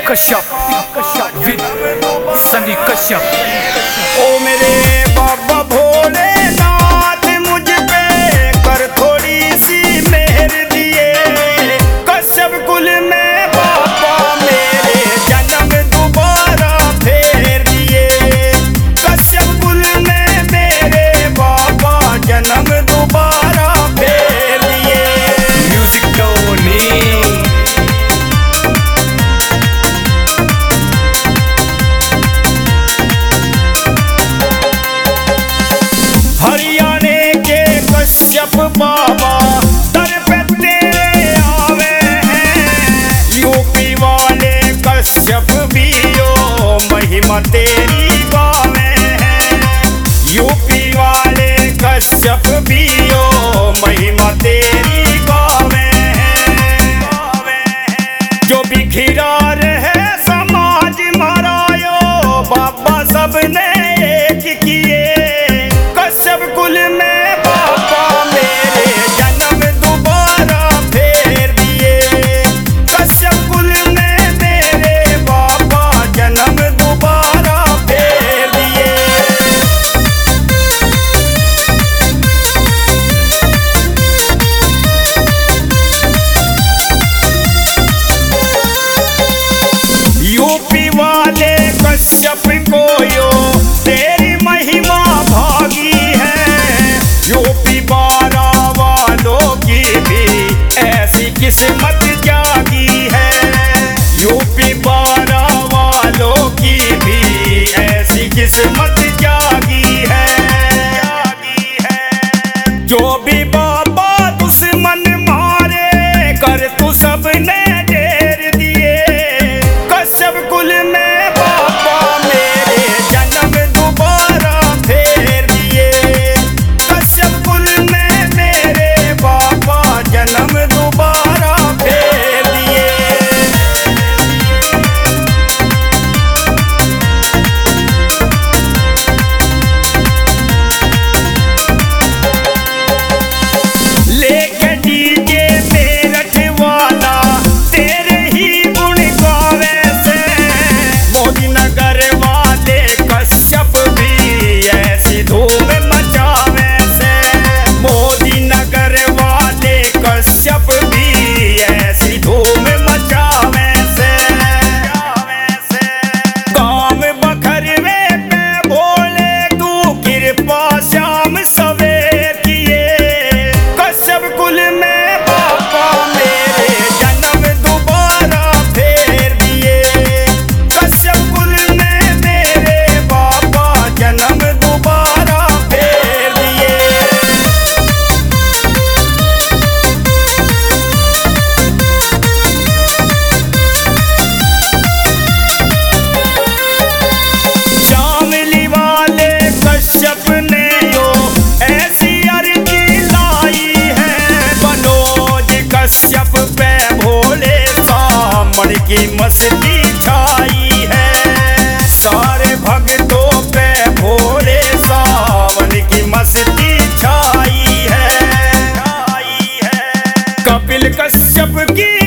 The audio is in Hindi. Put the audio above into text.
कश्यप विद सनी कश्यप। ओ मेरे बाबा भोलेनाथ मुझ पे कर थोड़ी सी मेहर दिए। कश्यप कुल में बाबा मेरे जन्म दोबारा फेर दिए। कश्यप कुल में मेरे बाबा जन्म दोबारा फेर दिए। म्यूजिक टोनी हरियाणे के कश्यप बाबा दर पे तेरे आवे हैं। यूपी वाले कश्यप भी यो महिमा तेरी गावे हैं। यूपी वाले कश्यप भी यो महिमा तेरी गावे हैं। जो बिखरा रहे समाज मरायो बाबा सबने एक किए। कश्यप कुल में बाबा मेरे जन्म दोबारा फेर दिए। कश्यप कुल में मेरे बाबा जन्म दोबारा फेर दिए। यूपी वाले कश्यप को यो तेरी महिमा भागी है। यूपी 12 वालों की भी ऐसी किस्मत जागी है। यूपी 12 वालों की भी ऐसी किस्मत जागी है। जो भी बाबा दुश्मन मारे कर तू सबने ढेर दिए। कश्यप कुल में बाबा मेरे जन्म दोबारा फेर दिए। कश्यप कुल में मेरे बाबा जन्म दोबारा फेर दिए। लेके डीजे मेरठ वाला तेरे ही गुण गावे से। मोदी नगर वाले कश्यप भी ऐसी धूम मचावे से। मोदी नगर वाले कश्यप भी ऐसी धूम मचावे से। गाँव बखरवे पे भोले तू कृपा श्याम सवेर किए। कश्यप कुल में बाबा मेरे जन्म दोबारा फेर दिए। कश्यप कुल में मेरे बाबा जन्म दोबारा फेर दिए। शामली वाले कश्यप ने यो ऐसी अर्जी लाई है। मनोज कश्यप पे भोले सामन की मस्ती छाई है। सारे भक्तों पे भोले सावन की मस्ती छाई है। कपिल कश्यप की